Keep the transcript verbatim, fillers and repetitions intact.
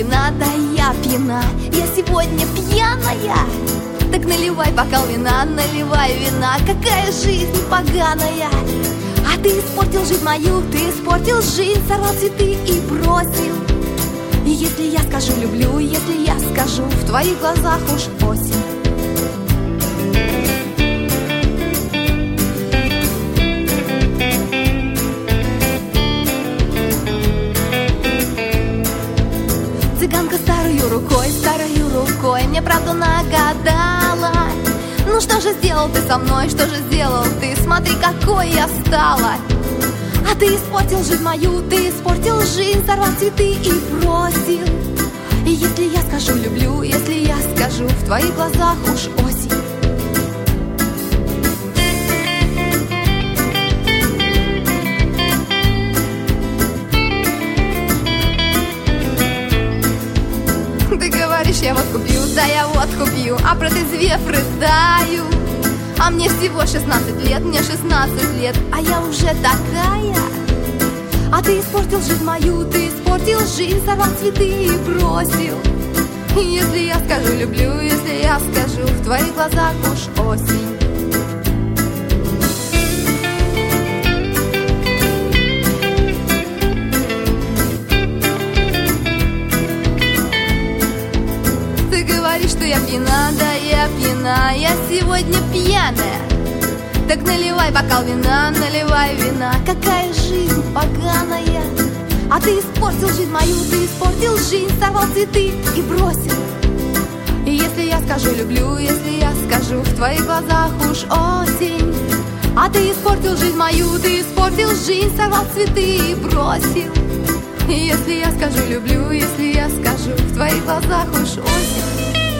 пьяна, да я пьяна. Я сегодня пьяная. Так наливай бокал вина, наливай вина. Какая жизнь поганая. А ты испортил жизнь мою, ты испортил жизнь, сорвал цветы и бросил. И если я скажу люблю, если я скажу, в твоих глазах уж осень. Цыганка старою рукой, старою рукой мне правду нагадала. Ну что же сделал ты со мной, что же сделал ты? Смотри, какой я стала. А ты испортил жизнь мою, ты испортил жизнь, сорвал цветы и бросил. И если я скажу люблю, если я скажу, в твоих глазах уж осень. Ты говоришь, я водку пью, да я водку пью, а протрезвев рыдаю. А мне всего шестнадцать лет, мне шестнадцать лет, а я уже такая. А ты испортил жизнь мою, ты испортил жизнь, сорвал цветы и бросил. И если я скажу люблю, если я скажу, в твоих глазах уж осень. Ты говоришь, что я пьяна, да я пьяна, я сегодня пьяная. Так наливай бокал вина, наливай вина. Какая жизнь поганая. А ты испортил жизнь мою, ты испортил жизнь, сорвал цветы и бросил. И если я скажу люблю, если я скажу, в твоих глазах уж осень. А ты испортил жизнь мою, ты испортил жизнь, сорвал цветы и бросил. И если я скажу люблю, если я скажу, в твоих глазах уж осень.